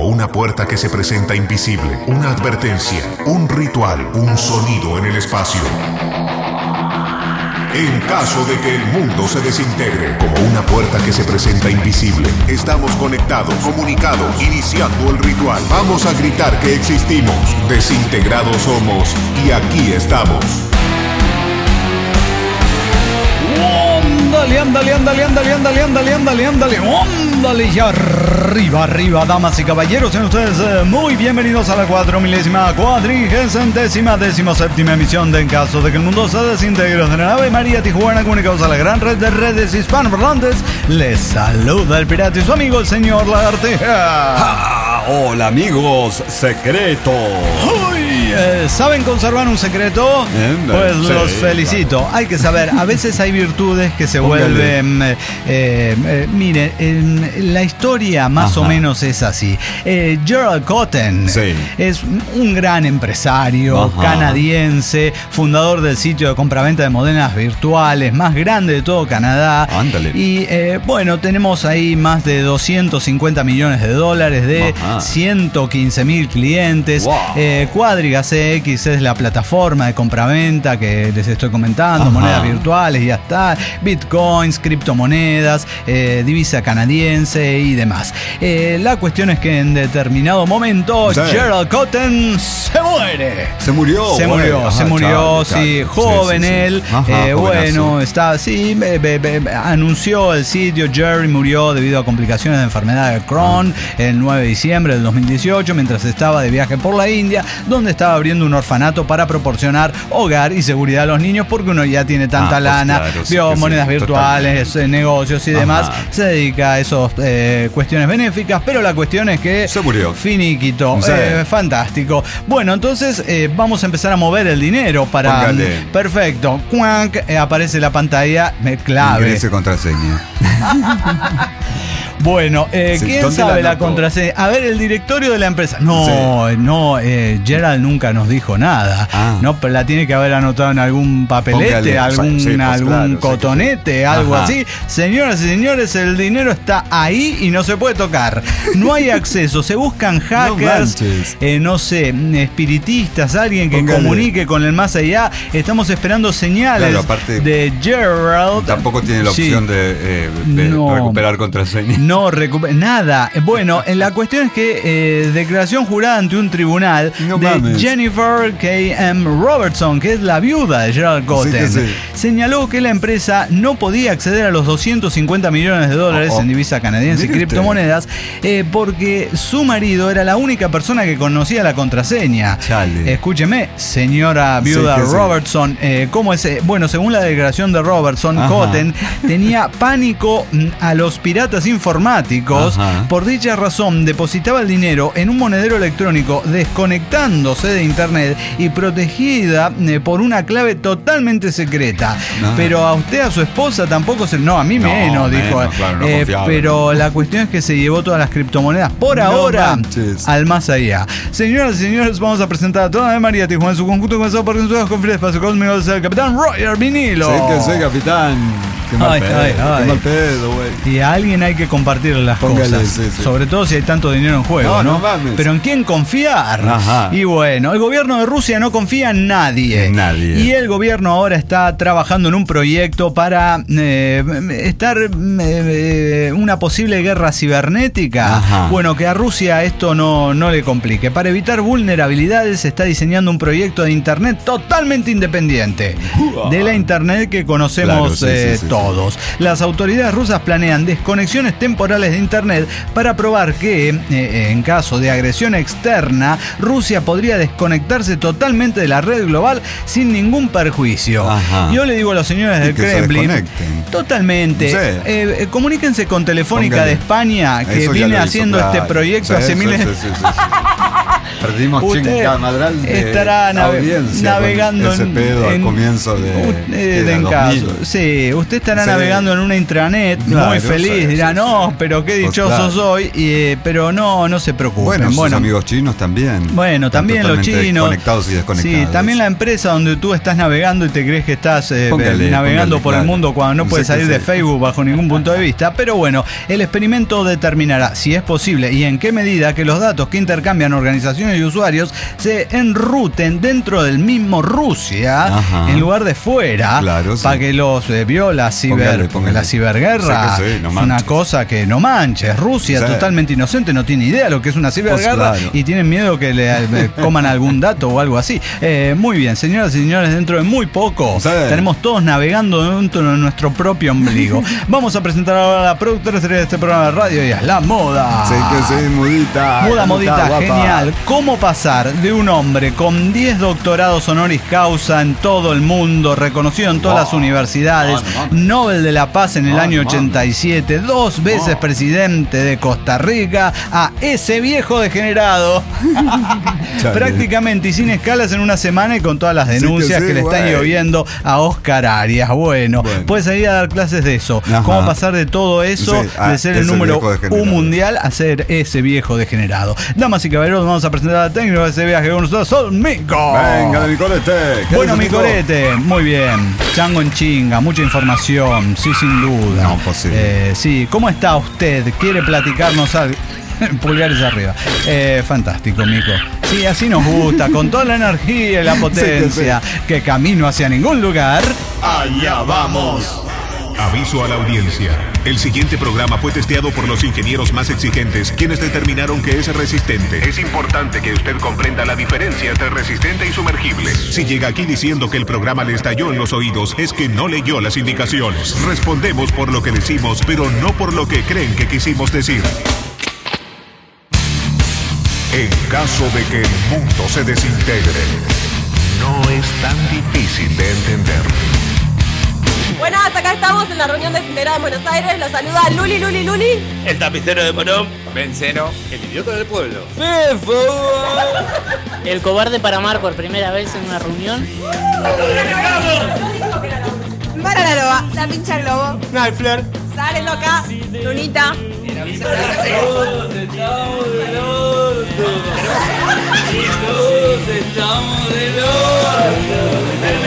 como una puerta que se presenta invisible, una advertencia, un ritual, un sonido en el espacio. En caso de que el mundo se desintegre, como una puerta que se presenta invisible, estamos conectados, comunicados, iniciando el ritual. Vamos a gritar que existimos, desintegrados somos y aquí estamos. Ándale, y arriba, damas y caballeros, sean ustedes muy bienvenidos a la 4040ª emisión de En Caso de que el Mundo se Desintegre de la nave María Tijuana, comunicados a la gran red de redes hispanoparlantes. Les saluda el pirata y su amigo el señor Lagartija. Hola amigos secretos. ¿Saben conservar un secreto? Pues sí, los felicito. Claro. Hay que saber, a veces hay virtudes que se vuelven... miren, la historia más o menos es así. Gerald Cotten es un gran empresario canadiense, fundador del sitio de compraventa de monedas virtuales más grande de todo Canadá. Y bueno, tenemos ahí más de 250 millones de dólares de 115,000 clientes. Quadriga CX es la plataforma de compraventa que les estoy comentando, monedas virtuales, ya está, bitcoins, criptomonedas, divisa canadiense y demás. La cuestión es que en determinado momento Gerald Cotten se muere. Se murió, joven él. Bueno, está así, anunció el sitio, Jerry murió debido a complicaciones de enfermedad de Crohn el 9 de diciembre del 2018 mientras estaba de viaje por la India, donde estaba abriendo un orfanato para proporcionar hogar y seguridad a los niños, porque uno ya tiene tanta lana, vio monedas virtuales, negocios y demás, se dedica a esas cuestiones benéficas, pero la cuestión es que se murió. Finiquito, fantástico. Bueno, entonces vamos a empezar a mover el dinero para... Póngale. Perfecto. Aparece la pantalla clave. Ingrese contraseña. Bueno, ¿quién sabe la contraseña? A ver, el directorio de la empresa. Gerald nunca nos dijo nada. No, pero la tiene que haber anotado en algún papelete, algún cotonete, algo así. Señoras y señores, el dinero está ahí y no se puede tocar. No hay acceso. Se buscan hackers, no sé, espiritistas, alguien que comunique con el más allá. Estamos esperando señales de Gerald. Tampoco tiene la opción de recuperar contraseña. No recupera nada. Bueno, la cuestión es que declaración jurada ante un tribunal de Jennifer K.M. Robertson, que es la viuda de Gerald Cotten, señaló que la empresa no podía acceder a los 250 millones de dólares en divisa canadiense y criptomonedas porque su marido era la única persona que conocía la contraseña. Escúcheme, señora viuda Robertson, ¿cómo es? Bueno, según la declaración de Robertson, Cotten tenía pánico a los piratas informáticos. Por dicha razón depositaba el dinero en un monedero electrónico desconectándose de internet y protegida por una clave totalmente secreta. Pero a usted, a su esposa tampoco se... No, a mí menos, dijo. Claro, no pero la cuestión es que se llevó todas las criptomonedas por ahora al más allá. Señoras y señores, vamos a presentar a toda María Tijuana en su conjunto comenzado por sus confianza espacio cósmico del capitán Roger Vinilo. Sí, capitán. Qué mal pedo, güey. Y a alguien hay que compartir las cosas. Sobre todo si hay tanto dinero en juego, ¿no? Pero ¿en quién confiar? Y bueno, el gobierno de Rusia no confía en nadie. Y el gobierno ahora está trabajando en un proyecto para una posible guerra cibernética. Bueno, que a Rusia esto no le complique. Para evitar vulnerabilidades se está diseñando un proyecto de internet totalmente independiente de la internet que conocemos todos. Las autoridades rusas planean desconexiones temporales de internet para probar que, en caso de agresión externa, Rusia podría desconectarse totalmente de la red global sin ningún perjuicio. Yo le digo a los señores del Kremlin, totalmente, comuníquense con Telefónica de España, que viene haciendo este proyecto hace miles de... Perdimos Madral de estará navegando ese pedo al comienzo de caso. Sí, usted estará navegando en una intranet, claro, muy feliz, dirá, no, pero qué dichoso soy, pero no se preocupen. Bueno, sus amigos chinos también. Bueno, también los chinos. Conectados y desconectados. Sí, también la empresa donde tú estás navegando y te crees que estás navegando por el mundo cuando no puedes salir de Facebook bajo ningún punto de vista. Pero bueno, el experimento determinará si es posible y en qué medida que los datos que intercambian organizaciones y usuarios se enruten dentro del mismo Rusia, en lugar de fuera, para que los viola la ciberguerra. Es una cosa que no manches. Rusia totalmente inocente, no tiene idea lo que es una ciberguerra y tienen miedo que le coman algún dato o algo así. Muy bien, señoras y señores, dentro de muy poco tenemos todos navegando dentro de nuestro propio ombligo. Vamos a presentar ahora a la productora de este programa de radio y es La Moda. Modita, genial. ¿Cómo pasar de un hombre con 10 doctorados honoris causa en todo el mundo, reconocido en todas las universidades, Nobel de la Paz en el año 87, 2 veces presidente de Costa Rica, a ese viejo degenerado? Prácticamente y sin escalas en una semana y con todas las denuncias que le están lloviendo a Oscar Arias. Bueno, puedes ir a dar clases de eso. ¿Cómo pasar de todo eso, de ser el número 1 mundial, a ser ese viejo degenerado? Damas y caballeros, vamos a presentar a la técnica de ese viaje con nosotros, son Mico. Venga, mi colete. Bueno, mi colete, muy bien. Chango en chinga, mucha información, sí, sin duda. No, posible. Sí, ¿cómo está usted? ¿Quiere platicarnos algo? Pulgares arriba. Fantástico, Mico. Sí, así nos gusta, con toda la energía y la potencia, que camino hacia ningún lugar. Allá vamos. Aviso a la audiencia. El siguiente programa fue testeado por los ingenieros más exigentes, quienes determinaron que es resistente. Es importante que usted comprenda la diferencia entre resistente y sumergible. Si llega aquí diciendo que el programa le estalló en los oídos, es que no leyó las indicaciones. Respondemos por lo que decimos, pero no por lo que creen que quisimos decir. En caso de que el mundo se desintegre, no es tan difícil de entender. Buenas, acá estamos en la reunión desintegrada en Buenos Aires. Los saluda Luli. El tapicero de Morón. Benceno. El idiota del pueblo. ¡Fefo! El cobarde para amar por primera vez en una reunión. Mara la loba, la pincha globo. Nightflare. Sale loca, Lunita. Todos estamos del orto. Todos estamos del orto.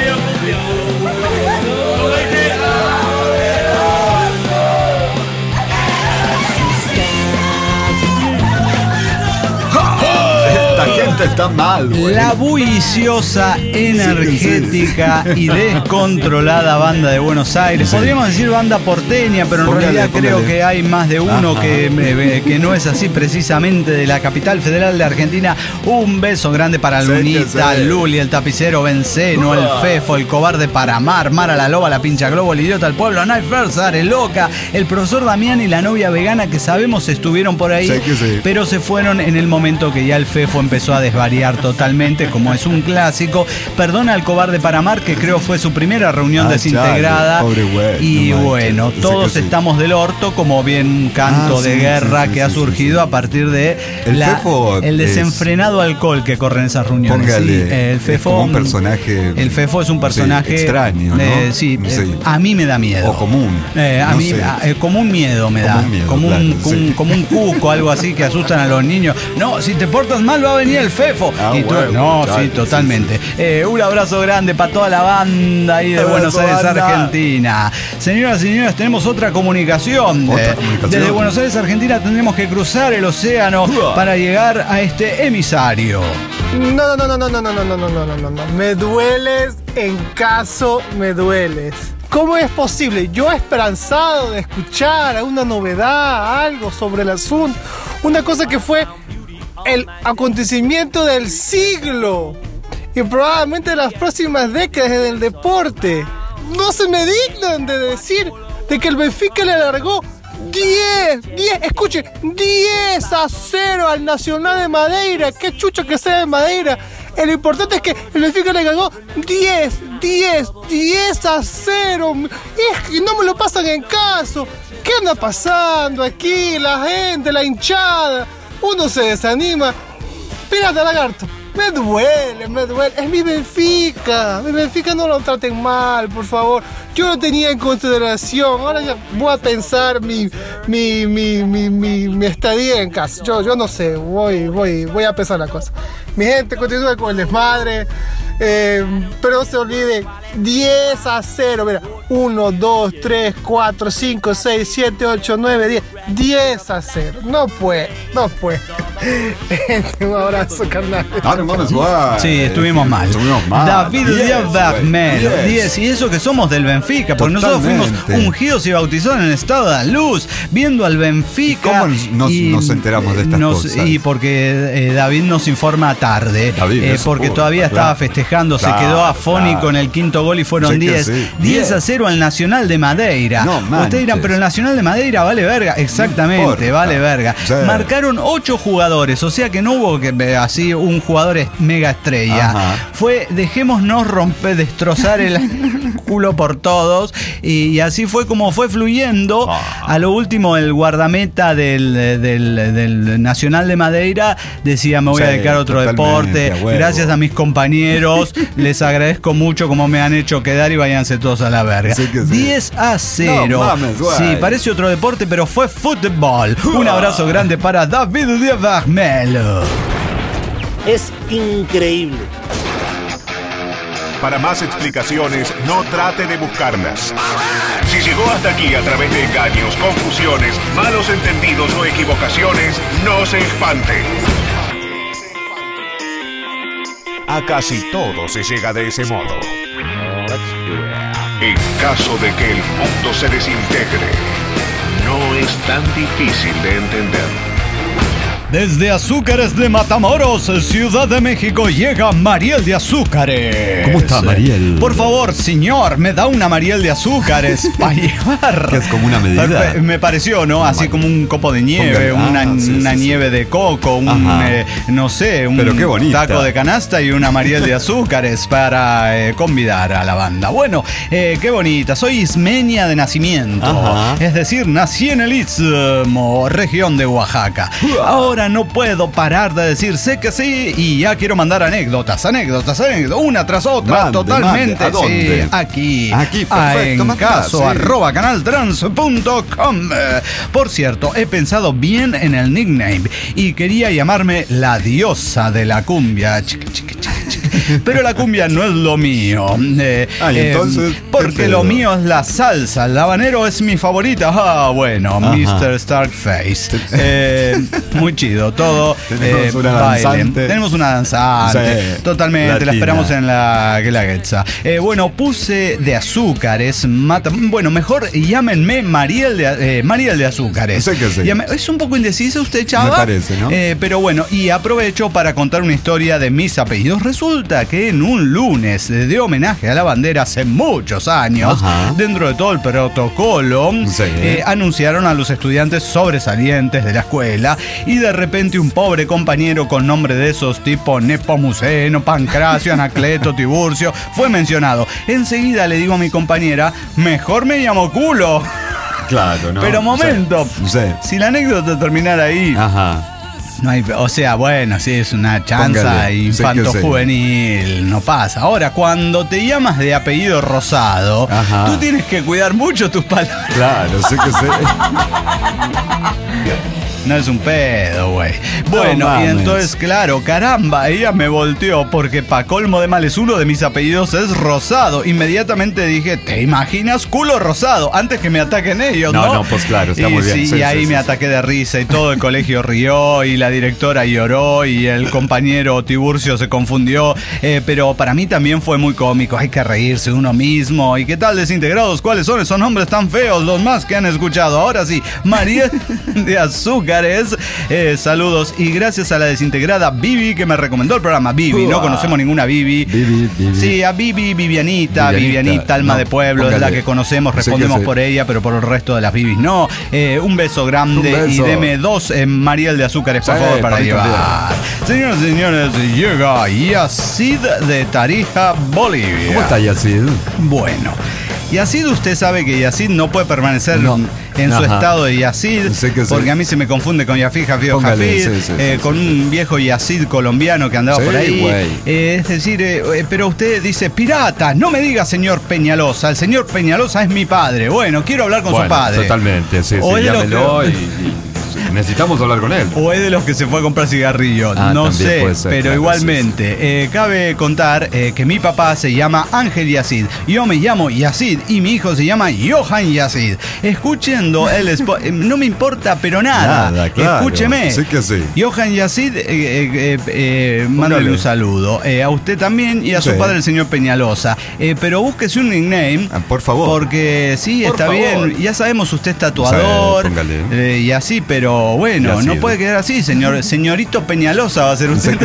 Esta gente está mal, güey. La bulliciosa, energética y descontrolada banda de Buenos Aires. Podríamos decir banda porteña, pero en realidad creo que hay más de uno que no es así, precisamente de la capital federal de Argentina. Un beso grande para Lunita, Luli, el tapicero, Benceno, el Fefo, el cobarde para amar, Mara la loba, la pincha globo, el idiota del pueblo, Nightflare, Sare loca, el profesor Damián y la novia vegana que sabemos estuvieron por ahí, pero se fueron en el momento que ya el Fefo empezó a desvariar totalmente, como es un clásico. Perdona al cobarde para amar, que creo fue su primera reunión desintegrada. Pobre güey, y bueno, todos estamos del orto, como bien un canto de guerra que ha surgido a partir de el desenfrenado alcohol que corre en esas reuniones. Póngale, el Fefo, como un personaje. El Fefo es un personaje extraño, ¿no? A mí me da miedo. O común. A mí como un miedo me da. Como un cuco, algo así que asustan a los niños. No, si te portas mal va a venir el Fefo. Totalmente. Un abrazo grande para toda la banda ahí de Buenos Aires, Argentina. Señoras y señores, tenemos otra comunicación. Desde Buenos Aires, Argentina, tendremos que cruzar el océano para llegar a este emisario. No. Me dueles en caso me dueles. ¿Cómo es posible? Yo esperanzado de escuchar alguna novedad, algo sobre el asunto. Una cosa que fue el acontecimiento del siglo y probablemente de las próximas décadas en el deporte. No se me dignan de decir de que el Benfica le alargó 10-0 al Nacional de Madeira. Qué chucha que sea de Madeira. Lo importante es que el Benfica le ganó 10-0. Y no me lo pasan en caso. ¿Qué anda pasando aquí? La gente, la hinchada. Uno se desanima. Espérate, lagarto. Me duele. Es mi Benfica. Mi Benfica, no lo traten mal, por favor. Yo lo tenía en consideración. Ahora ya voy a pensar mi estadía en casa. Yo no sé. Voy a pensar la cosa. Mi gente, continúa con el desmadre. Pero no se olvide, 10-0. Mira, 1, 2, 3, 4, 5, 6, 7, 8, 9, 10. 10-0. No puede. Un abrazo, carnal. Sí, estuvimos mal. David Díaz Vermelo, 10. Y eso que somos del Benfica, porque nosotros fuimos ungidos y bautizados en el estado de la luz, viendo al Benfica. ¿Cómo nos enteramos de estas cosas? Y porque David nos informa tarde, porque todavía estaba festejando, se quedó afónico en el quinto gol y fueron 10. 10-0 al Nacional de Madeira. Ustedes dirán, pero el Nacional de Madeira vale verga. Exactamente, vale verga. Sí. Marcaron 8 jugadores, o sea que no hubo así un jugador mega estrella. Fue, dejémonos destrozar el culo por todos, y así fue como fue fluyendo. A lo último, el guardameta del Nacional de Madeira decía: me voy a dedicar a otro deporte. Gracias a mis compañeros, les agradezco mucho como me han hecho quedar, y váyanse todos a la verga. 10-0. No mames, sí, parece otro deporte, pero fue fútbol. Un abrazo grande para David Díaz Vermelo. Es increíble. Para más explicaciones, no trate de buscarlas. Si llegó hasta aquí a través de engaños, confusiones, malos entendidos o equivocaciones, no se espante. A casi todo se llega de ese modo. En caso de que el mundo se desintegre, no es tan difícil de entender. Desde Azúcares de Matamoros, Ciudad de México, llega Mariel de Azúcares. ¿Cómo está, Mariel? Por favor, señor, me da una Mariel de Azúcares para llevar. Que es como una medida. Me pareció, ¿no? Así como un copo de nieve, una nieve de coco, no sé, un taco de canasta y una Mariel de Azúcares para convidar a la banda. Bueno, qué bonita. Soy ismeña de nacimiento. Es decir, nací en el Istmo, región de Oaxaca. Ahora no puedo parar de decir sé que sí, y ya quiero mandar anécdotas, una tras otra, totalmente. ¿A dónde? Sí, aquí perfecto, en caso @canaltrans.com. Por cierto, he pensado bien en el nickname y quería llamarme la diosa de la cumbia. Pero la cumbia no es lo mío. Entonces, porque lo mío es la salsa. El habanero es mi favorita. Bueno, Mr. Starkface. Muy chido, todo. Tenemos una danzante. Tenemos una danzante. Sí, totalmente, latina. La esperamos en la Guelaguetza. Bueno, puse de Azúcares. Bueno, mejor llámenme Mariel de Azúcares. Sé que sí. Es un poco indecisa usted, chava. Me parece, ¿no? Pero bueno, y aprovecho para contar una historia de mis apellidos. Resulta que en un lunes de homenaje a la bandera hace muchos años, dentro de todo el protocolo, anunciaron a los estudiantes sobresalientes de la escuela, y de repente un pobre compañero con nombre de esos tipo Nepomuceno, Pancracio, Anacleto, Tiburcio fue mencionado. Enseguida le digo a mi compañera: mejor me llamo culo. Claro, ¿no? Pero momento, si la anécdota terminara ahí, no hay, o sea, bueno, sí, es una chanza infanto-juvenil, no pasa. Ahora, cuando te llamas de apellido Rosado, tú tienes que cuidar mucho tus palabras. Claro, sé que sé. No es un pedo, güey. Bueno, y entonces, claro, caramba, ella me volteó porque pa' colmo de males uno de mis apellidos es Rosado. Inmediatamente dije: ¿te imaginas culo rosado? Antes que me ataquen ellos, ¿no? No, pues claro, está muy bien. Sí, y ahí me ataqué de risa y todo el colegio rió y la directora lloró y el compañero Tiburcio se confundió. Pero para mí también fue muy cómico. Hay que reírse de uno mismo. ¿Y qué tal, desintegrados? ¿Cuáles son esos nombres tan feos? Los más que han escuchado. Ahora sí, María de Azúcar. Saludos, y gracias a la desintegrada Vivi que me recomendó el programa. Vivi, no conocemos ninguna Vivi. Sí, a Vivianita, alma de pueblo, es la que conocemos, respondemos por ella, pero por el resto de las Vivis no. Un beso grande y deme 2 Mariel de Azúcares, por favor, para llevar. Señoras y señores, llega Yacid de Tarija, Bolivia. ¿Cómo está Yacid? Bueno, Yazid, usted sabe que Yazid no puede permanecer en su estado de Yazid, porque a mí se me confunde con Yafid, Jafid o Jafid, con un viejo Yazid colombiano que andaba por ahí. Es decir, pero usted dice, pirata, no me diga señor Peñalosa, el señor Peñalosa es mi padre. Bueno, quiero hablar con su padre. Totalmente, llámelo y necesitamos hablar con él. O es de los que se fue a comprar cigarrillos, no sé, ser, pero claro, igualmente. Cabe contar que mi papá se llama Ángel Yazid, yo me llamo Yazid y mi hijo se llama Johan Yazid. Escuchando el spot, no me importa, pero nada, claro. Escúcheme. Sí que sí. Johan Yazid, mándale un saludo. A usted también y a su padre, el señor Peñalosa. Pero búsquese un nickname. Por favor. Porque sí, está bien. Ya sabemos, usted es tatuador y así, pero bueno, no puede quedar así, señorito Peñalosa va a ser usted.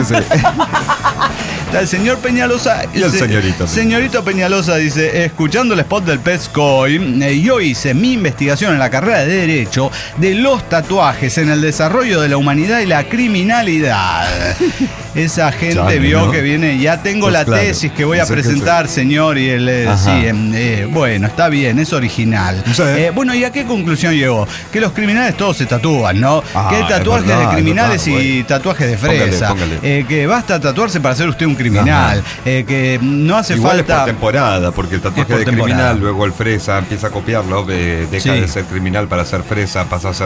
El señor Peñalosa y el señorito. Señorito Peñalosa dice, escuchando el spot del Petscoin, yo hice mi investigación en la carrera de Derecho de los tatuajes en el desarrollo de la humanidad y la criminalidad. Esa gente vio que viene, ya tengo la tesis que voy a presentar, señor, y él bueno, está bien, es original. Bueno, ¿y a qué conclusión llegó? Que los criminales todos se tatúan, ¿no? Que hay tatuajes de criminales y tatuajes de fresa. Que basta tatuarse para ser usted un criminal, que no hace falta. Es por temporada, porque el tatuaje de criminal, luego el fresa empieza a copiarlo, deja de ser criminal para ser fresa, pasa a ser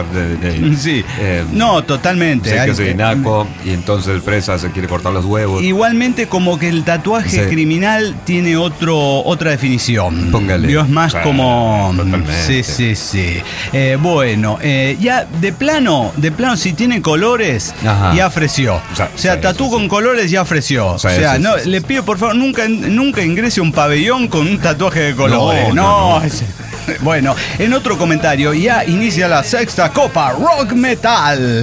no, totalmente. Naco, y entonces el fresa se quiere cortar los huevos. Igualmente, como que el tatuaje criminal tiene otra definición. Póngale. Dios, más como. Totalmente. Sí. Bueno, ya de plano, si tiene colores, ya ofreció. O sea, tatú con colores ya ofreció. O sea, le pido por favor, nunca ingrese a un pabellón con un tatuaje de colores. No. Bueno, en otro comentario, ya inicia la sexta Copa Rock Metal.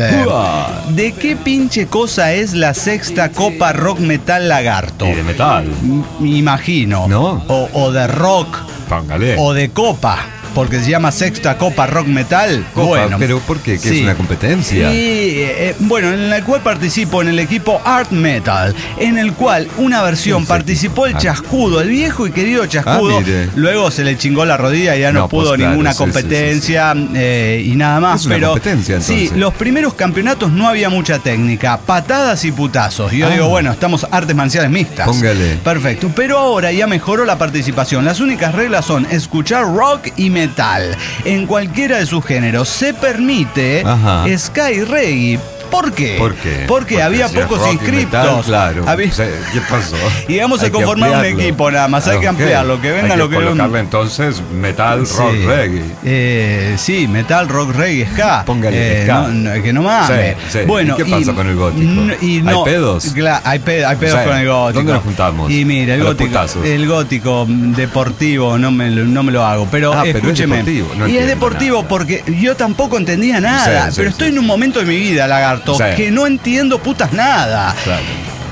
¿De qué pinche cosa es la sexta Copa Rock Metal, Lagarto? Y de metal. Imagino. ¿No? O de rock. Póngale. O de copa. Porque se llama Sexta Copa Rock Metal. Bueno, pero ¿por qué? ¿Que es una competencia? Sí, bueno, en la cual participo en el equipo Art Metal, en el cual una versión participó el Chascudo, el viejo y querido Chascudo. Luego se le chingó la rodilla y ya no pudo ninguna competencia y nada más. Es una competencia, entonces. Sí, los primeros campeonatos no había mucha técnica, patadas y putazos. Y yo digo, bueno, estamos artes marciales mixtas. Póngale. Perfecto, pero ahora ya mejoró la participación. Las únicas reglas son escuchar rock y metal en cualquiera de sus géneros. Se permite ska y reggae. ¿Por qué? Porque había pocos inscriptos. Metal, claro. ¿Qué pasó? Y vamos a conformar un equipo nada más. Hay que ampliarlo. Que venga lo que colocarle entonces metal, rock, reggae. Sí, metal, rock, reggae, ska. Póngale ska. Que no mames. Bueno, ¿y qué pasa con el gótico? ¿Hay pedos? Hay pedos con el gótico. ¿Dónde nos juntamos? Y mira, el gótico deportivo no me lo hago. Pero escúcheme. Es deportivo porque yo tampoco entendía nada. Pero estoy en un momento de mi vida, Lagarto, que no entiendo putas nada. Claro.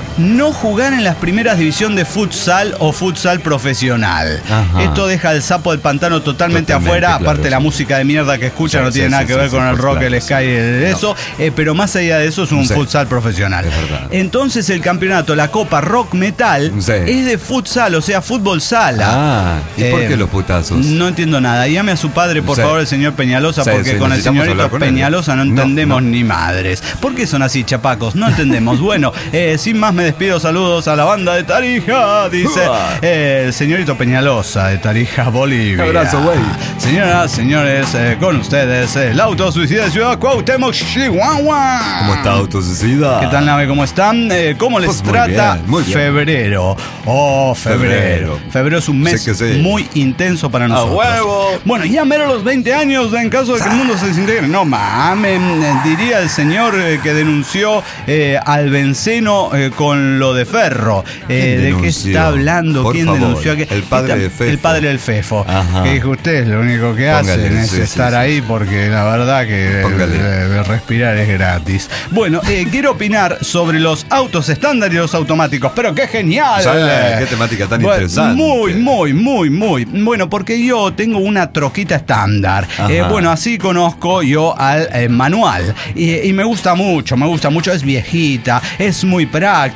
No jugar en las primeras divisiones de futsal o futsal profesional. Esto deja al sapo del pantano totalmente afuera. Aparte, la música de mierda que escucha no tiene nada que ver con el rock, el ska y eso. Pero más allá de eso, es un futsal profesional. Entonces, el campeonato, la Copa Rock Metal, es de futsal, o sea, fútbol sala. ¿Y por qué los putazos? No entiendo nada. Llame a su padre, por favor, el señor Peñalosa, porque con el señorito Peñalosa no entendemos ni madres. ¿Por qué son así, chapacos? No entendemos. Bueno, sin más me despido, saludos a la banda de Tarija, dice el señorito Peñalosa de Tarija, Bolivia. Un abrazo, güey. Señoras, señores, con ustedes, el autosuicida de Ciudad Cuauhtémoc, Chihuahua. ¿Cómo está, autosuicida? ¿Qué tal, nave? ¿Cómo están? ¿Cómo les trata muy bien. febrero? Febrero es un mes muy intenso para nosotros. ¡A huevo! Bueno, ya mero los 20 años, en caso de que el mundo se desintegre. No mames, diría el señor que denunció al benceno con lo de Ferro. ¿De qué está hablando? ¿Quién denunció? El padre de Fefo. El padre del Fefo. Que dijo, ustedes lo único que hacen es estar ahí porque la verdad que respirar es gratis. Bueno, quiero opinar sobre los autos estándar y los automáticos. Pero qué genial. Qué temática tan interesante. Muy. Bueno, porque yo tengo una troquita estándar. Bueno, así conozco yo al manual. Y me gusta mucho. Es viejita, es muy práctica.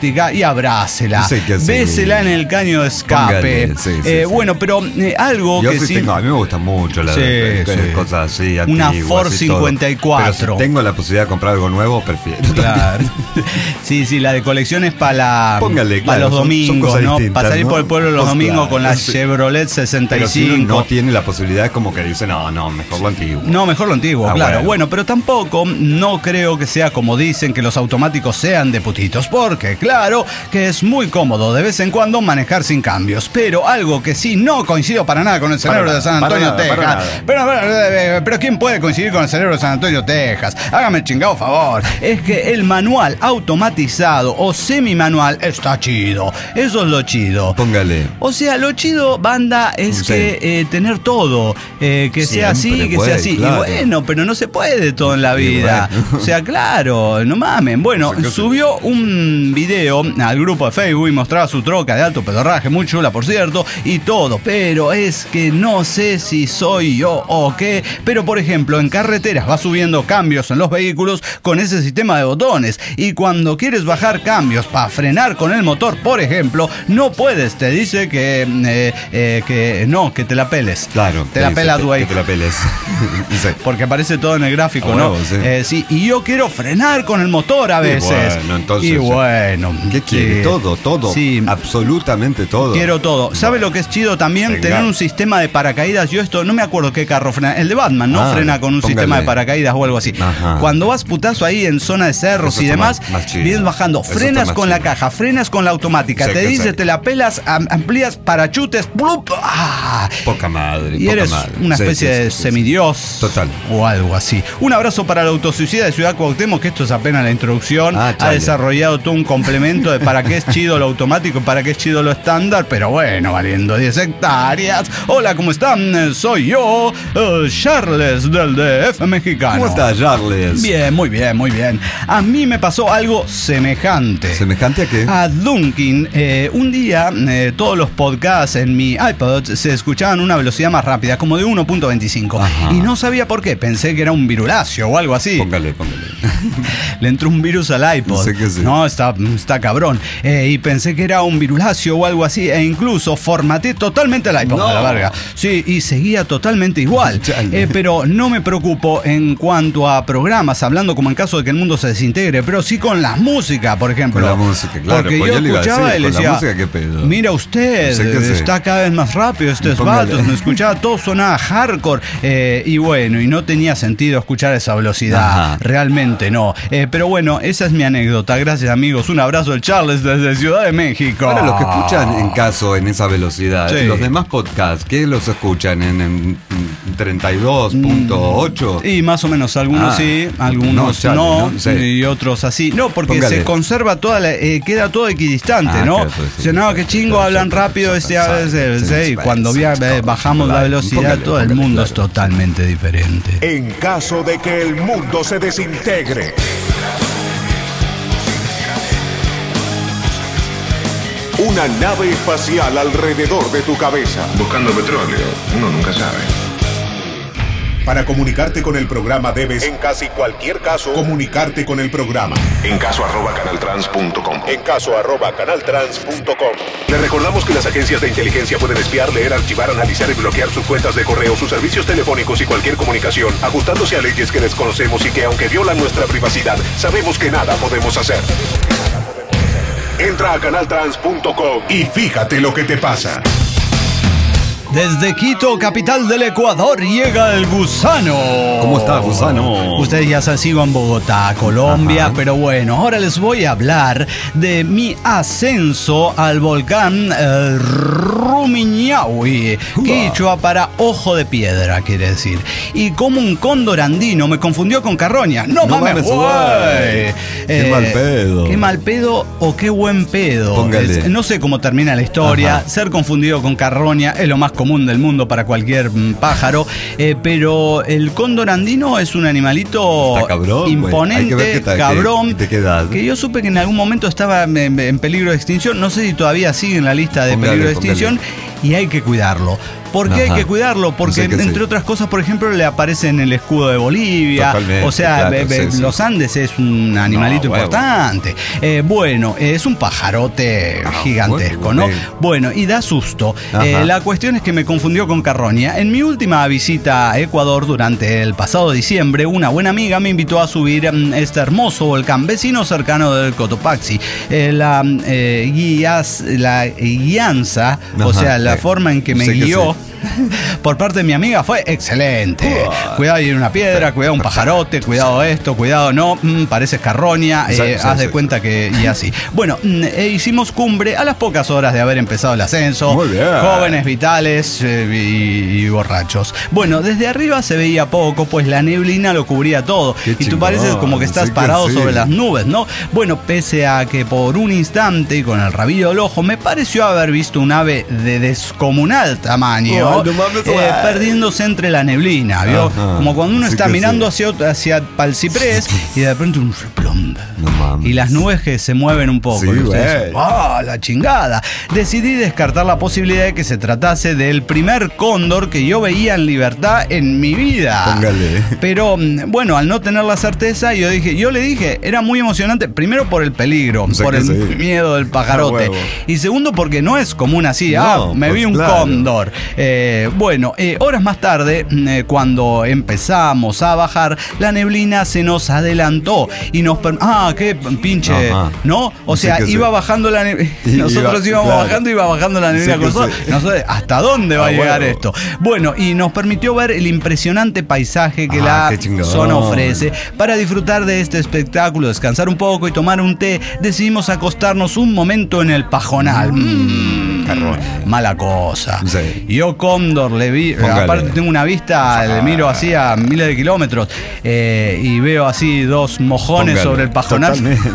automática y abrácela. Bésela en el caño de escape. Bueno, pero algo yo que sí. A mí me gusta mucho las cosas así. Una Ford 54. Pero si tengo la posibilidad de comprar algo nuevo, prefiero. Claro. Sí, la de colección es para los domingos, ¿no? Para salir por el pueblo los domingos con la Chevrolet 65. Pero si uno no tiene la posibilidad, es como que dice, no, mejor lo antiguo. No, mejor lo antiguo, claro. Bueno, pero tampoco no creo que sea como dicen que los automáticos sean de putitos, porque claro que es muy cómodo de vez en cuando manejar sin cambios, pero algo que sí no coincido para nada con el cerebro de San Antonio, Texas. Pero ¿quién puede coincidir con el cerebro de San Antonio, Texas? Hágame el chingado favor. Es que el manual automatizado o semimanual está chido. Eso es lo chido. Póngale. O sea, lo chido, banda, es que tener todo, que sea así, que sea así. Claro. Y bueno, pero no se puede todo en la vida. O sea, claro, no mamen. Bueno, subió un video al grupo de Facebook y mostraba su troca de alto pedorraje, muy chula por cierto, y todo, pero es que no sé si soy yo o qué, pero por ejemplo en carreteras va subiendo cambios en los vehículos con ese sistema de botones, y cuando quieres bajar cambios para frenar con el motor, por ejemplo, no puedes, te dice que te la peles. Claro. Te la pelas, güey. Que te la peles. Porque aparece todo en el gráfico, ¿no? Sí, y yo quiero frenar con el motor a veces. Bueno, entonces. Y bueno. ¿Qué quiere? Todo. Sí. Absolutamente todo. Quiero todo. ¿Sabe lo que es chido también? Tener un sistema de paracaídas. Yo esto, no me acuerdo qué carro frena. El de Batman, ¿no? Frena con un sistema de paracaídas o algo así. Ajá. Cuando vas putazo ahí en zona de cerros y demás, vienes bajando. Frenas con la caja, frenas con la automática. Te dice, te la pelas, amplías, parachutes. ¡Plup! ¡Ah! Poca madre. Y eres una especie de semidios. Total. O algo así. Un abrazo para el autosuicida de Ciudad Cuauhtémoc, que esto es apenas la introducción. Ha desarrollado todo un complemento de para qué es chido lo automático, para qué es chido lo estándar, pero bueno, valiendo 10 hectáreas. Hola, ¿cómo están? Soy yo, Charles del DF mexicano. ¿Cómo estás, Charles? Bien, muy bien, muy bien. A mí me pasó algo semejante. ¿Semejante a qué? A Dunkin. Un día todos los podcasts en mi iPod se escuchaban a una velocidad más rápida, como de 1.25. Y no sabía por qué, pensé que era un virulacio o algo así. Póngale. Le entró un virus al iPod. Sé que sí. No, está cabrón. Y pensé que era un virulacio o algo así, e incluso formateé totalmente el iPod a la verga. Sí, y seguía totalmente igual. Pero no me preocupo en cuanto a programas, hablando como en caso de que el mundo se desintegre, pero sí con la música, por ejemplo. Con la música, claro. Porque yo escuchaba y le decía, música, ¿qué pedo? Mira usted, está cada vez más rápido estos vatos. Me escuchaba todo, sonaba hardcore. Y bueno, y no tenía sentido escuchar esa velocidad. Realmente no. Pero bueno, esa es mi anécdota. Gracias, amigos. Un abrazo del Charles desde Ciudad de México. Ahora, los que escuchan en esa velocidad, los demás podcasts, ¿qué los escuchan? ¿En 32.8? Y más o menos, algunos sí, algunos no, y otros así. No, porque se conserva queda todo equidistante, ¿no? O sea, no, que chingo, hablan rápido, y cuando bajamos la velocidad, todo el mundo es totalmente diferente. En caso de que el mundo se desintegre, una nave espacial alrededor de tu cabeza. Buscando petróleo, uno nunca sabe. Para comunicarte con el programa debes, en casi cualquier caso, comunicarte con el programa. En caso@canaltrans.com. En caso@canaltrans.com. Le recordamos que las agencias de inteligencia pueden espiar, leer, archivar, analizar y bloquear sus cuentas de correo, sus servicios telefónicos y cualquier comunicación, ajustándose a leyes que desconocemos y que, aunque violan nuestra privacidad, sabemos que nada podemos hacer. Entra a canaltrans.com y fíjate lo que te pasa. Desde Quito, capital del Ecuador, llega el Gusano. ¿Cómo está, Gusano? Ustedes ya se sigo en Bogotá, Colombia, pero bueno, ahora les voy a hablar de mi ascenso al volcán Rumiñahui, quichua para ojo de piedra, quiere decir. Y como un cóndor andino me confundió con carroña. No mames, güey. Qué mal pedo. Qué mal pedo o qué buen pedo. No sé cómo termina la historia. Ser confundido con carroña es lo más común del mundo para cualquier pájaro, pero el cóndor andino es un animalito imponente, cabrón, que yo supe que en algún momento estaba en peligro de extinción. No sé si todavía sigue en la lista de peligro de extinción, y hay que cuidarlo. ¿Por qué hay que cuidarlo? Porque, entre otras cosas, por ejemplo, le aparece en el escudo de Bolivia. Totalmente, o sea, los Andes es un animalito importante. Bueno, es un pajarote gigantesco, ¿no? Bueno, y da susto. La cuestión es que me confundió con carroña. En mi última visita a Ecuador durante el pasado diciembre, una buena amiga me invitó a subir este hermoso volcán vecino cercano del Cotopaxi. La guianza, o sea, la forma en que me guió por parte de mi amiga fue excelente. Cuidado, hay una piedra, cuidado un pajarote, cuidado esto, cuidado no, pareces carroña, haz de cuenta que... y así. Bueno, hicimos cumbre a las pocas horas de haber empezado el ascenso. Muy bien. Jóvenes, vitales y borrachos. Bueno, desde arriba se veía poco, pues la neblina lo cubría todo. Y tú pareces como que estás parado sobre las nubes, ¿no? Bueno, pese a que por un instante y con el rabillo del ojo me pareció haber visto un ave de descomunal tamaño. Perdiéndose entre la neblina, ¿vio? Como cuando uno está mirando hacia el ciprés y de repente un replombe. Y las nubes que se mueven un poco. La chingada. Decidí descartar la posibilidad de que se tratase del primer cóndor que yo veía en libertad en mi vida. Póngale. Pero bueno, al no tener la certeza, yo le dije, era muy emocionante. Primero por el peligro, por el miedo del pajarote. Y segundo porque no es común así. Me vi un cóndor. Bueno, horas más tarde, cuando empezamos a bajar, la neblina se nos adelantó y nos... qué pinche, ¿no? O sea, iba bajando la neblina. Nosotros íbamos bajando, iba bajando la neblina con nosotros. No sé hasta dónde va a llegar esto. Bueno, y nos permitió ver el impresionante paisaje que la zona ofrece. Para disfrutar de este espectáculo, descansar un poco y tomar un té, decidimos acostarnos un momento en el pajonal. Mala cosa. Yo cóndor le vi, aparte tengo una vista, le miro así a miles de kilómetros y veo así dos mojones sobre el pajonal.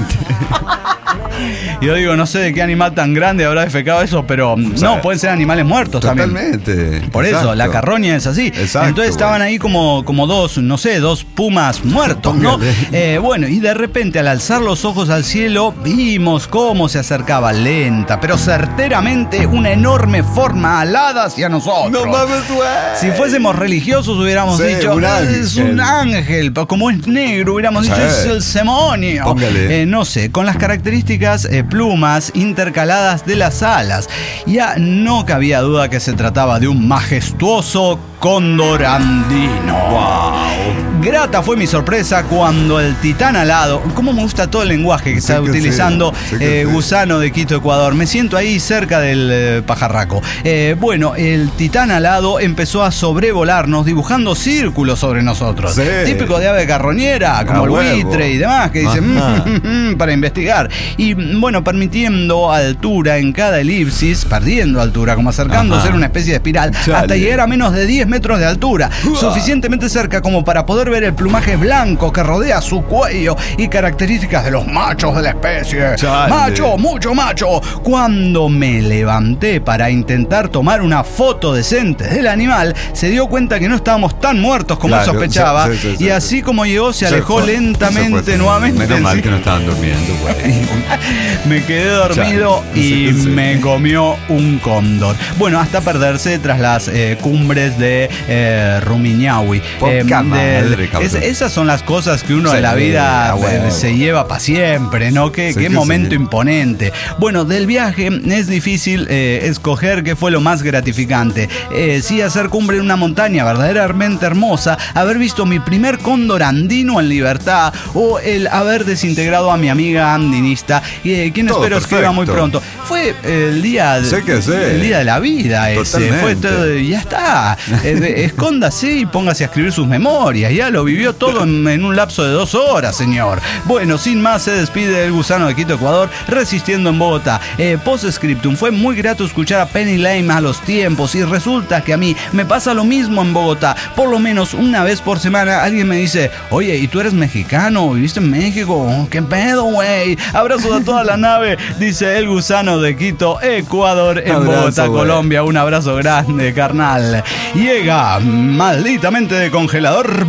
Yo digo, no sé de qué animal tan grande habrá defecado eso, pero no, pueden ser animales muertos también. Por eso, la carroña es así. Entonces estaban ahí como dos, no sé, dos pumas muertos, ¿no? Bueno, y de repente al alzar los ojos al cielo, vimos cómo se acercaba lenta, pero certeramente, una enorme forma alada hacia nosotros. No mames, güey. Si fuésemos religiosos hubiéramos dicho, es un ángel, como es negro hubiéramos dicho, es el demonio. No sé, con las características plumas intercaladas de las alas. Ya no cabía duda que se trataba de un majestuoso cóndor andino. Grata fue mi sorpresa cuando el titán alado, cómo me gusta todo el lenguaje que está utilizando Gusano de Quito, Ecuador. Me siento ahí cerca del pajarraco. Bueno, el titán alado empezó a sobrevolarnos dibujando círculos sobre nosotros. Típico de ave carroñera, como el buitre y demás, que dicen para investigar. Y bueno, permitiendo altura en cada elipsis, perdiendo altura, como acercándose a una especie de espiral, hasta llegar a menos de 10 metros de altura, suficientemente cerca como para poder ver el plumaje blanco que rodea su cuello y características de los machos de la especie. Macho, mucho macho. Cuando me levanté para intentar tomar una foto decente del animal, se dio cuenta que no estábamos tan muertos como sospechaba, y así como llegó se alejó lentamente nuevamente. Menos mal que no estaban durmiendo, güey. Me quedé dormido y me comió un cóndor. Bueno, hasta perderse tras las cumbres de Rumiñahui. Esas son las cosas que uno de la vida se lleva para siempre, ¿no? Qué momento imponente. Bueno, del viaje es difícil escoger qué fue lo más gratificante. Sí, hacer cumbre en una montaña verdaderamente hermosa, haber visto mi primer cóndor andino en libertad, o el haber desintegrado a mi amiga andinista, quien espero escriba muy pronto. Fue el día el día de la vida ese. Fue todo, ya está. Escóndase y póngase a escribir sus memorias. Ya lo vivió todo en un lapso de 2 horas, señor. Bueno, sin más, se despide el Gusano de Quito, Ecuador, resistiendo en Bogotá. Post-scriptum, fue muy grato escuchar a Penny Lane a los tiempos, y resulta que a mí me pasa lo mismo en Bogotá. Por lo menos una vez por semana alguien me dice, oye, ¿y tú eres mexicano? ¿Viviste en México? ¿Qué pedo, güey? Abrazos a toda la nave, dice el Gusano de Quito, Ecuador, en Bogotá, Colombia. Un abrazo grande, carnal. Llega malditamente de congelador Bolivia.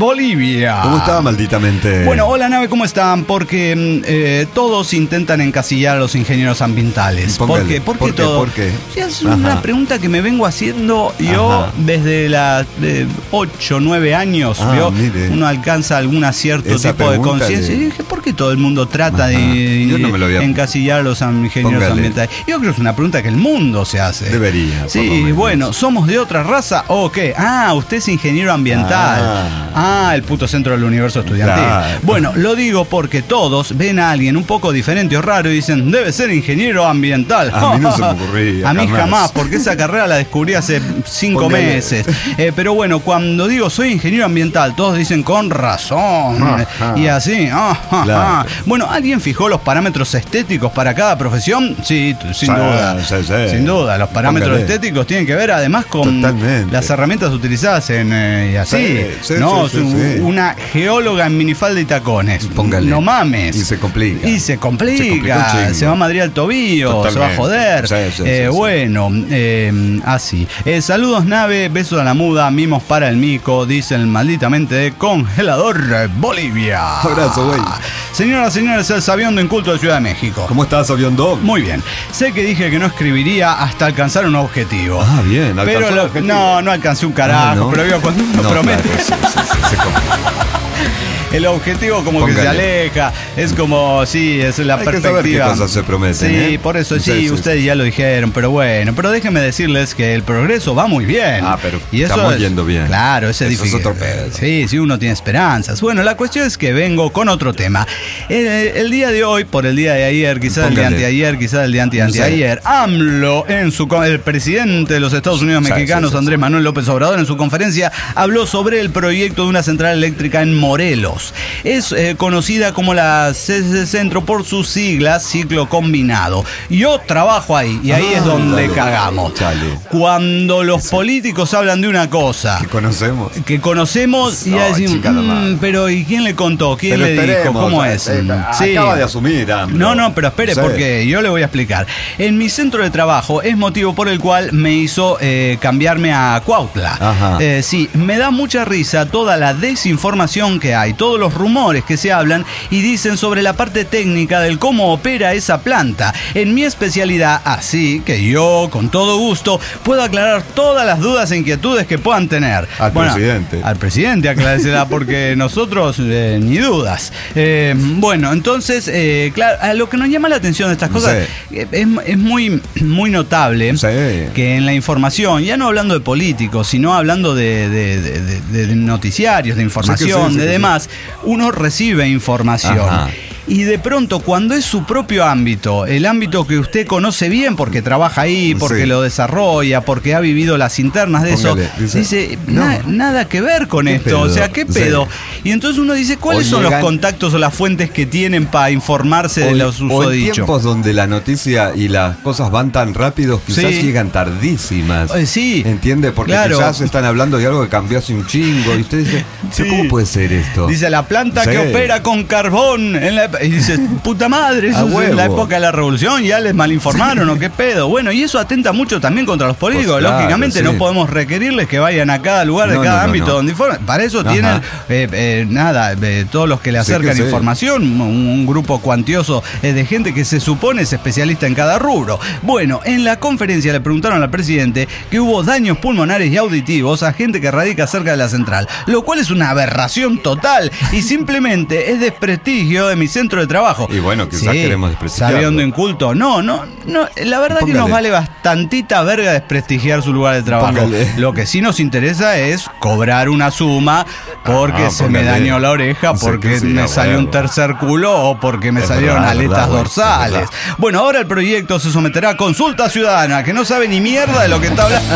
Bolivia. ¿Cómo está, malditamente? Bueno, hola nave, ¿cómo están? Porque todos intentan encasillar a los ingenieros ambientales. Póngale. ¿Por qué todos? ¿Por qué? Es una pregunta que me vengo haciendo yo desde las 8, 9 años. Uno alcanza algún cierto tipo de conciencia. Y dije, ¿por qué todo el mundo trata de encasillar a los ingenieros ambientales? Yo creo que es una pregunta que el mundo se hace. Debería. Sí, bueno, ¿somos de otra raza o qué? Usted es ingeniero ambiental. El puto centro del universo estudiantil. Claro. Bueno, lo digo porque todos ven a alguien un poco diferente o raro y dicen, debe ser ingeniero ambiental. A mí no se me ocurría. A mí jamás, porque esa carrera la descubrí hace 5 meses. Pero bueno, cuando digo soy ingeniero ambiental, todos dicen con razón. Y así. Claro. Bueno, ¿alguien fijó los parámetros estéticos para cada profesión? Sí, sin duda. Sin duda, los parámetros estéticos tienen que ver además con las herramientas utilizadas y así. Una geóloga en minifalda y tacones. Póngale. No mames. Y se complica. Se va a madrear el tobillo. Se va a joder. Bueno, así. Saludos nave, besos a la muda, mimos para el mico, dice el malditamente de Congelador Bolivia. Abrazo, güey. Señoras, señores, el Sabiondo Inculto de Ciudad de México. ¿Cómo estás, Sabiondo? Muy bien. Sé que dije que no escribiría hasta alcanzar un objetivo. Bien. Pero no alcancé un carajo. Pero veo cuando uno promete. El objetivo como que se aleja, es como, es la perspectiva. Que saber qué cosas se prometen. Sí, por eso ustedes ya lo dijeron, pero bueno, déjenme decirles que el progreso va muy bien. Pero y eso estamos yendo bien. Claro, eso es otro pedo. Sí, uno tiene esperanzas. Bueno, la cuestión es que vengo con otro tema. El día de hoy, por el día de ayer, quizás el día anteayer, quizás el día anteayer, AMLO, el presidente de los Estados Unidos mexicanos, Andrés Manuel López Obrador, en su conferencia, habló sobre el proyecto de una central eléctrica en Morelos. Es conocida como la CC Centro por sus siglas, ciclo combinado. Yo trabajo ahí y ahí es donde cagamos. Cuando los políticos hablan de una cosa que conocemos y ya decimos, pero ¿y quién le contó? ¿Quién le dijo? ¿Cómo es? Acaba de asumir. No, pero espere, porque yo le voy a explicar. En mi centro de trabajo es motivo por el cual me hizo cambiarme a Cuautla. Me da mucha risa toda la desinformación que hay, todos los rumores que se hablan y dicen sobre la parte técnica del cómo opera esa planta. En mi especialidad, así que yo, con todo gusto, puedo aclarar todas las dudas e inquietudes que puedan tener. Al presidente aclarársela, porque nosotros ni dudas. Entonces, claro, a lo que nos llama la atención de estas cosas es muy, muy notable que en la información, ya no hablando de políticos, sino hablando de noticiarios, de información, de demás, uno recibe información. Y de pronto, cuando es su propio ámbito, el ámbito que usted conoce bien porque trabaja ahí, porque lo desarrolla, porque ha vivido las internas de eso, dice, nada que ver con esto. Pedo. O sea, ¿qué pedo? Y entonces uno dice, ¿cuáles son los contactos o las fuentes que tienen para informarse de los susodichos? En tiempos donde la noticia y las cosas van tan rápidos, quizás llegan tardísimas. ¿Entiende? Porque quizás están hablando de algo que cambió hace un chingo. Y usted dice, ¿cómo puede ser esto? Dice, la planta que opera con carbón en la... Y dices, puta madre, eso es en la época de la revolución, ya les malinformaron o qué pedo. Bueno, y eso atenta mucho también contra los políticos. Pues lógicamente no podemos requerirles que vayan a cada lugar de cada ámbito donde informan. Para eso tienen todos los que le acercan información, un grupo cuantioso de gente que se supone es especialista en cada rubro. Bueno, en la conferencia le preguntaron al presidente que hubo daños pulmonares y auditivos a gente que radica cerca de la central, lo cual es una aberración total y simplemente es desprestigio de mi centro de trabajo. Y bueno, quizás queremos desprestigiarlo. Sabiendo Inculto. No, la verdad que nos vale bastantita verga desprestigiar su lugar de trabajo. Lo que sí nos interesa es cobrar una suma porque se me dañó la oreja, porque me salió un tercer culo o porque me salieron aletas dorsales. Bueno, ahora el proyecto se someterá a consulta ciudadana, que no sabe ni mierda de lo que está hablando.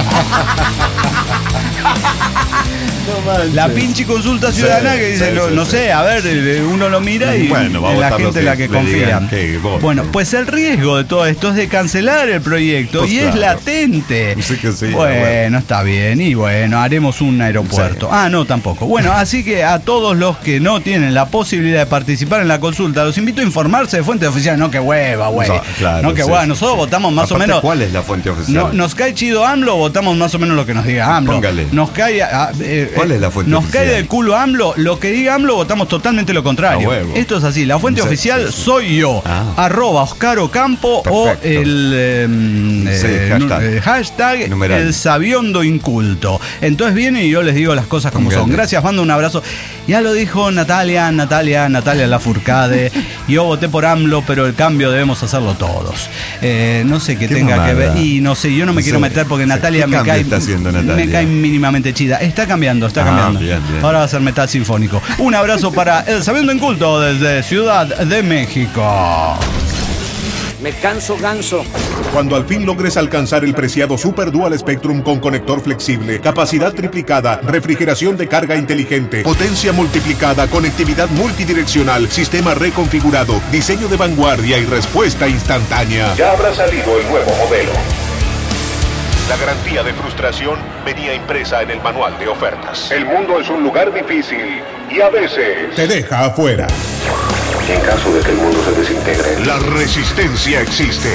La pinche consulta ciudadana que dice, no sé, a ver, uno lo mira y la gente la que confía. Bueno, pues el riesgo de todo esto es de cancelar el proyecto y es latente. Bueno, está bien, y bueno, haremos un aeropuerto. No, tampoco. Bueno, así que a todos los que no tienen la posibilidad de participar en la consulta, los invito a informarse de fuente oficial. No, que hueva, güey. No, que hueva. Nosotros votamos más o menos. ¿Cuál es la fuente oficial? Nos cae chido AMLO, votamos más o menos lo que nos diga AMLO. nos cae... ¿Cuál es la fuente nos oficial? cae del culo AMLO, lo que diga AMLO votamos totalmente lo contrario. Esto es así, la fuente oficial soy yo, @Oscar Ocampo. Perfecto. O el hashtag el sabiondo inculto. Entonces viene y yo les digo las cosas como son. Gracias, mando un abrazo. Ya lo dijo Natalia Lafourcade. Yo voté por AMLO, pero el cambio debemos hacerlo todos. No sé qué tenga que ver. Y no sé, yo no me quiero meter porque Natalia me cae mínimamente chida. Está cambiando. Bien. Ahora va a ser metal sinfónico. Un abrazo para el Sabiendo Inculto desde Ciudad de México. Me canso ganso. Cuando al fin logres alcanzar el preciado Super Dual Spectrum con conector flexible, capacidad triplicada, refrigeración de carga inteligente, potencia multiplicada, conectividad multidireccional, sistema reconfigurado, diseño de vanguardia y respuesta instantánea, ya habrá salido el nuevo modelo. La garantía de frustración venía impresa en el manual de ofertas. El mundo es un lugar difícil y a veces te deja afuera. En caso de que el mundo se desintegre, la resistencia existe.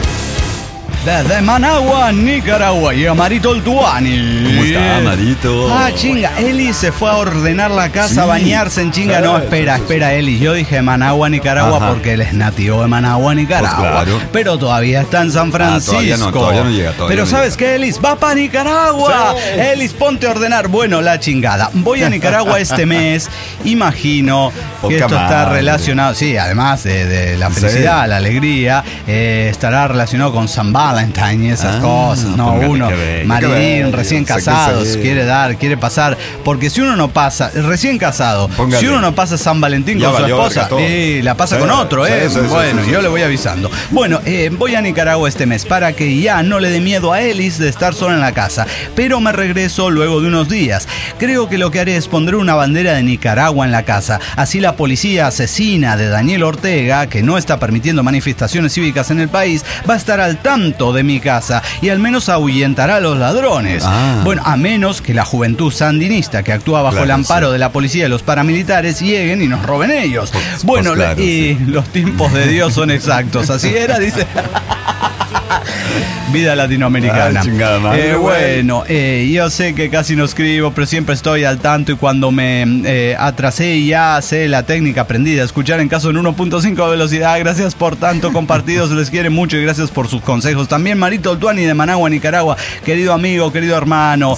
Desde Managua, Nicaragua, y a Marito Oltuani. ¿Cómo está, Marito? Chinga, Eli se fue a ordenar la casa, a bañarse en chinga. No, espera, Eli. Yo dije Managua, Nicaragua, porque él es nativo de Managua, Nicaragua. Pues claro. Pero todavía está en San Francisco. Todavía no llega. Pero ¿sabes qué, Elis? ¡Va para Nicaragua! Sí. Elis, ponte a ordenar. Bueno, la chingada. Voy a Nicaragua este mes. Imagino que esto está relacionado, sí, además de la felicidad, la alegría, estará relacionado con San Valentine y esas cosas, ¿no? Uno, Marilyn, recién casados, quiere pasar, porque si uno no pasa, recién casado, si uno no pasa San Valentín con su esposa, la pasa con otro, bueno, yo le voy avisando. Bueno, voy a Nicaragua este mes para que ya no le dé miedo a Elis de estar sola en la casa, pero me regreso luego de unos días. Creo que lo que haré es poner una bandera de Nicaragua en la casa, así la policía asesina de Daniel Ortega, que no está permitiendo manifestaciones cívicas en el país, va a estar al tanto de mi casa y al menos ahuyentará a los ladrones. Bueno, a menos que la juventud sandinista que actúa bajo el amparo de la policía y los paramilitares lleguen y nos roben ellos. Bueno, los tiempos de Dios son exactos. Así era, dice. Vida latinoamericana. Bueno, yo sé que casi no escribo, pero siempre estoy al tanto y cuando me atrasé ya sé la técnica aprendida. Escuchar en caso en 1.5 de velocidad. Gracias por tanto compartido, se les quiere mucho y gracias por sus consejos. También Marito Oltuani de Managua, Nicaragua. Querido amigo, querido hermano.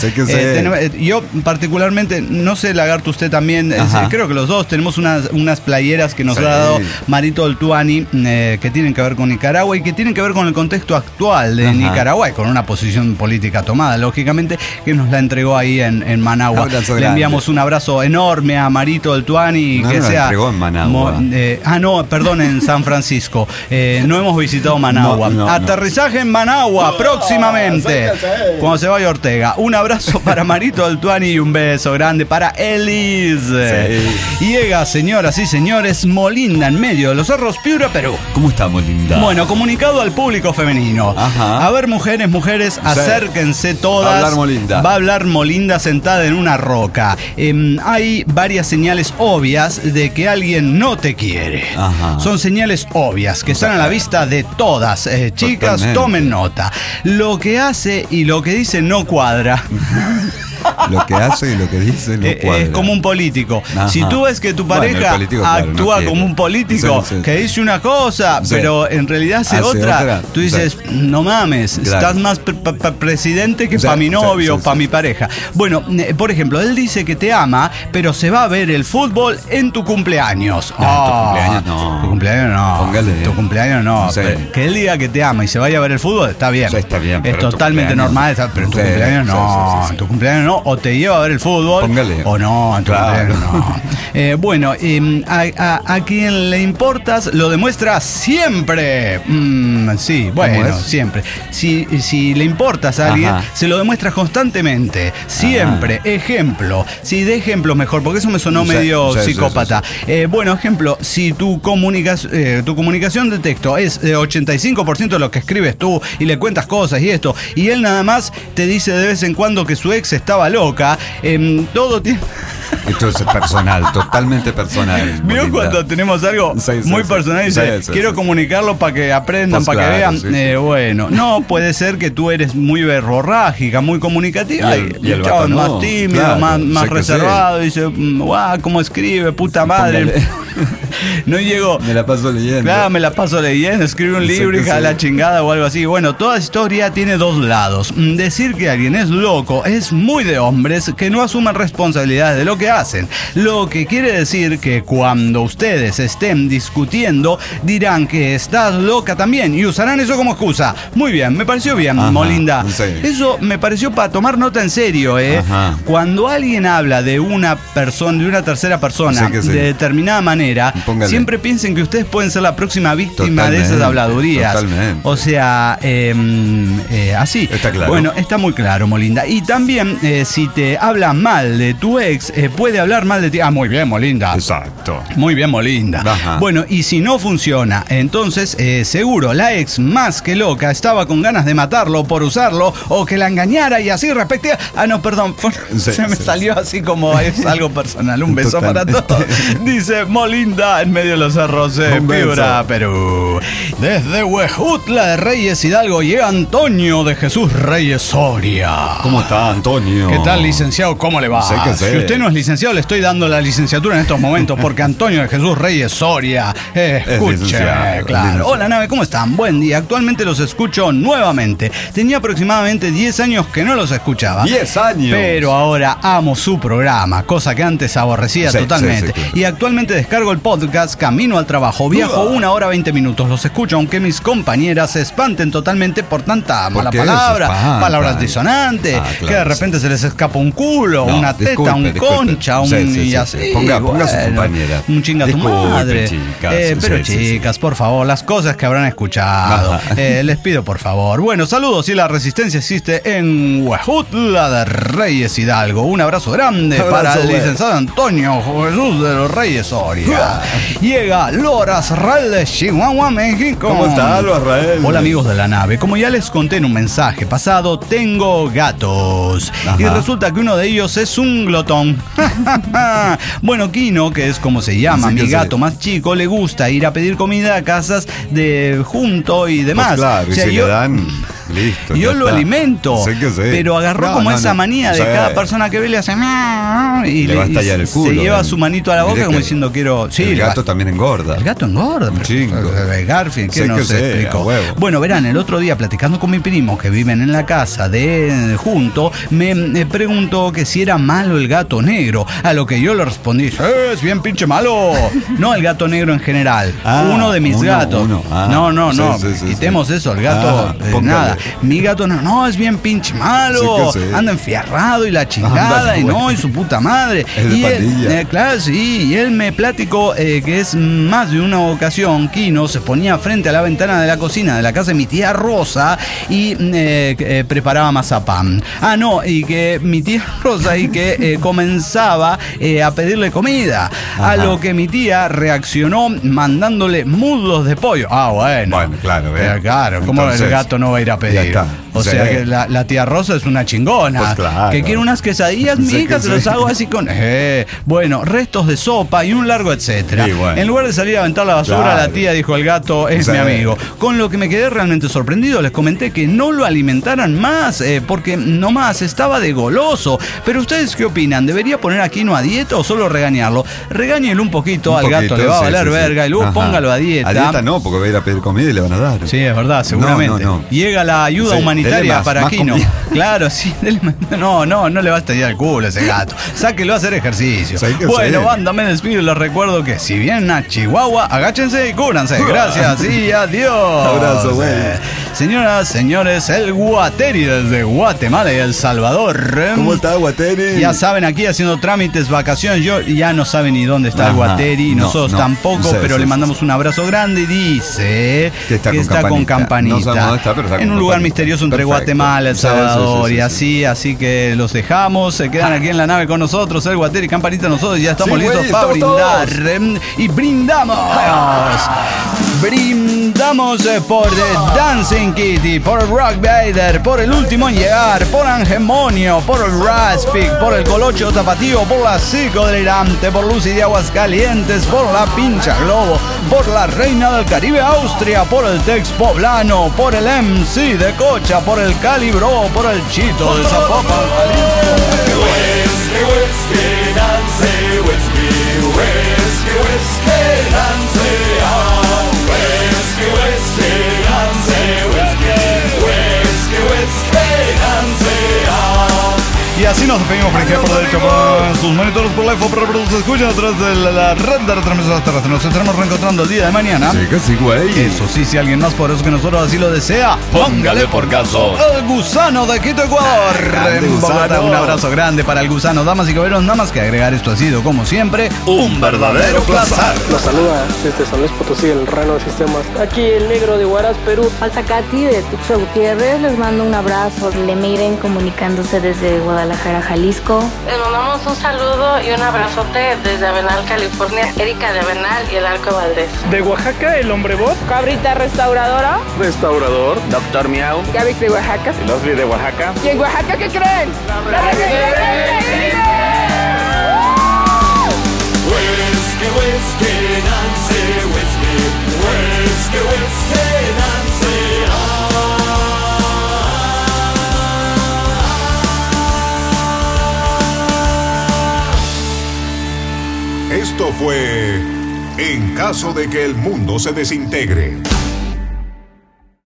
Yo particularmente, no sé, Lagarto, usted también, creo que los dos tenemos unas playeras que nos ha dado Marito Oltuani que tienen que ver con Nicaragua y que tienen que ver con el contexto actual de Nicaragua y con una posición política tomada, lógicamente, que nos la entregó ahí en Managua. Le enviamos un abrazo enorme a Marito Oltuani. Que sea. Entregó en Managua. Perdón, en San Francisco. No hemos visitado Managua. Aterrizaje en Managua próximamente, cuando se vaya Ortega. Un abrazo para Marito Oltuani y un beso grande para Elis. Llega, señoras y señores, Molinda en medio de los cerros, Piura, Perú. ¿Cómo está Molinda? Bueno, comunicado al público femenino. A ver, mujeres, acérquense todas. Va a hablar Molinda sentada en una roca. Hay varias señales obvias de que alguien no te quiere. Son señales obvias que están a la vista de todas. Chicas, tomen nota. Lo que hace y lo que dice no cuadra. Lo que hace y lo que dice no cuadra. Es como un político. Si tú ves que tu pareja actúa como un político que dice una cosa, pero en realidad hace otra, tú dices, no mames, estás más presidente que para mi novio o para mi pareja. Bueno, por ejemplo, él dice que te ama, pero se va a ver el fútbol en tu cumpleaños. Tu cumpleaños no. Tu cumpleaños no. Póngale. Tu cumpleaños no. Que él diga que te ama y se vaya a ver el fútbol, está bien. Está bien. Es totalmente normal, pero en tu cumpleaños no. En tu cumpleaños no. O te lleva a ver el fútbol. Póngale. O no, en tu cumpleaños no. Bueno, a quien le importas lo demuestra siempre. Sí, bueno, siempre. Si le importas a alguien, se lo demuestras constantemente. Siempre. Ejemplo. Si de ejemplos mejor, porque eso me sonó medio psicópata. Bueno, ejemplo, si tu comunicación de texto es 85% de lo que escribes tú y le cuentas cosas y esto, y él nada más te dice de vez en cuando que su ex estaba loca, todo tiene... Esto es personal, totalmente personal. ¿Vio cuando tenemos algo muy personal y dice, quiero comunicarlo para que aprendan, para que vean? Bueno, no, puede ser que tú eres muy verborrágica, muy comunicativa, y el chavo es más tímido, más reservado, dice, guau, cómo escribe, puta madre. No llego. Me la paso leyendo. Claro, me la paso leyendo, escribe un libro, hija de la chingada o algo así. Bueno, toda historia tiene dos lados. Decir que alguien es loco es muy de hombres que no asumen responsabilidades de lo que hacen. Lo que quiere decir que cuando ustedes estén discutiendo, dirán que estás loca también y usarán eso como excusa. Muy bien, me pareció bien, Molinda. Sí. Eso me pareció para tomar nota en serio, Cuando alguien habla de una persona, de una tercera persona, de determinada manera, siempre piensen que ustedes pueden ser la próxima víctima de esas habladurías. Totalmente. O sea, así. Está claro. Bueno, está muy claro, Molinda. Y también, si te habla mal de tu ex, puede hablar mal de ti. Ah, muy bien, Molinda. Exacto. Muy bien, Molinda. Ajá. Bueno, y si no funciona, entonces seguro la ex más que loca estaba con ganas de matarlo por usarlo o que la engañara y así respectiva. Ah, no, perdón. Se me salió así como es algo personal. Un beso para todos. Dice Molinda en medio de los cerros de Piura, Perú. Desde Huejutla de Reyes Hidalgo llega Antonio de Jesús Reyes Soria. ¿Cómo está, Antonio? ¿Qué tal, licenciado? ¿Cómo le va? Si usted no es licenciado, le estoy dando la licenciatura en estos momentos porque Antonio de Jesús Reyes Soria, escuche, claro. Hola, nave, ¿cómo están? Buen día. Actualmente los escucho nuevamente. Tenía aproximadamente 10 años que no los escuchaba. 10 años. Pero ahora amo su programa, cosa que antes aborrecía totalmente. Claro. Y actualmente descargo el podcast camino al trabajo. Viajo 1 hora 20 minutos. Los escucho aunque mis compañeras se espanten totalmente por tanta mala palabra, palabras disonantes, que de repente se les escapa un culo, una teta, un concha, y así. Ponga su compañera. Un chinga tu madre. Chicas, pero chicas, por favor, las cosas que habrán escuchado. Les pido por favor. Bueno, saludos y la resistencia existe en Huejutla de Reyes Hidalgo. Un abrazo grande para el licenciado Antonio Jesús de los Reyes Soria. Llega Lora Azrael de Chihuahua, México. ¿Cómo está, Lora Azrael? Hola, amigos de la nave. Como ya les conté en un mensaje pasado, tengo gatos. Y resulta que uno de ellos es un glotón. Bueno, Kino, que es como se llama, mi gato más chico, le gusta ir a pedir comida a casas de junto y demás. Pues claro, o sea, y si le dan... Listo, yo lo alimento, pero agarró como esa manía de cada persona que ve le hace y le va a estallar el culo. Se lleva su manito a la boca como diciendo quiero. Sí, el gato también engorda. El gato engorda. Garfield, que no se explicó. Bueno, verán, el otro día platicando con mi primo que viven en la casa de junto, me preguntó que si era malo el gato negro. A lo que yo le respondí, es bien pinche malo. No el gato negro en general. Uno de mis gatos. No. Quitemos eso, el gato nada. Mi gato no, es bien pinche malo, anda enfierrado y la chingada, y su puta madre. Y él, claro, sí, y él me platicó que es más de una ocasión, Kino se ponía frente a la ventana de la cocina de la casa de mi tía Rosa y preparaba mazapán. Y que mi tía Rosa y que comenzaba a pedirle comida. A lo que mi tía reaccionó mandándole muslos de pollo. Bueno, claro. Claro, ¿cómo el gato no va a ir a pedir? O sea que la tía Rosa es una chingona. Pues claro. Que quiere unas quesadillas, mi hija, se los hago así con... Bueno, restos de sopa y un largo etcétera. En lugar de salir a aventar la basura, la tía dijo, el gato es mi amigo. Con lo que me quedé realmente sorprendido, les comenté que no lo alimentaran más, porque nomás estaba de goloso. Pero ustedes, ¿qué opinan? ¿Debería poner a Kino a dieta o solo regañarlo? Regáñelo un poquito, al gato le va a valer verga y luego póngalo a dieta. A dieta no, porque va a ir a pedir comida y le van a dar. Sí, es verdad, seguramente. Llega la ayuda humanitaria para Kino. Claro, sí. No le va a estallar el culo a ese gato. Sáquelo a hacer ejercicio. Bueno, banda, me despido y les recuerdo que si vienen a Chihuahua, agáchense y cúbranse. Gracias y adiós. Abrazo, güey. Señoras, señores, el Guateri desde Guatemala y El Salvador. ¿Cómo está, Guateri? Ya saben, aquí haciendo trámites, vacaciones. Yo ya no saben ni dónde está el Guateri. Nosotros tampoco, pero le mandamos un abrazo grande y dice que está con campanita. No sabemos dónde está, pero está en un lugar misterioso entre Guatemala, El Salvador y así que los dejamos, se quedan aquí en la nave con nosotros, el Guateri, campanita, nosotros ya estamos listos para brindar. Y brindamos. Brindamos por Dancing Kitty, por Rock Vader, por El Último en Llegar, por Angemonio, por el Raspic, por el Colocho Tapatío, por la Psicodelirante, por Lucy de Aguascalientes, por la Pincha Globo, por la Reina del Caribe Austria, por el Tex Poblano, por el MC de Cocha, por el Calibro, por el Chito de Zapopan. Y así nos despedimos por ejemplo de hecho con sus monitores por live para que se escuchen a través de la red de retransmisiones terrestres. Nos estaremos reencontrando el día de mañana. Sí, que sí, güey. Eso sí, si alguien más poderoso que nosotros así lo desea, póngale por caso. El Gusano de Quito, Ecuador. En Bogotá, un abrazo grande para el Gusano. Damas y caballeros, nada más que agregar, esto ha sido, como siempre, un verdadero placer. Nos saluda desde San Luis Potosí, el Rano de Sistemas. Aquí el Negro de Huaraz, Perú. Alzacati de Tuxtla Gutiérrez, les mando un abrazo. Le miren comunicándose desde Guadalajara, Jalisco. Les mandamos un saludo y un abrazote desde Avenal, California. Erika de Avenal y el Arco Valdés. De Oaxaca, el Hombre Bot. Cabrita Restauradora. Restaurador. Doctor Miau. Gavix de Oaxaca. El Osli de Oaxaca. ¿Y en Oaxaca qué creen? ¡La Esto fue En caso de que el mundo se desintegre.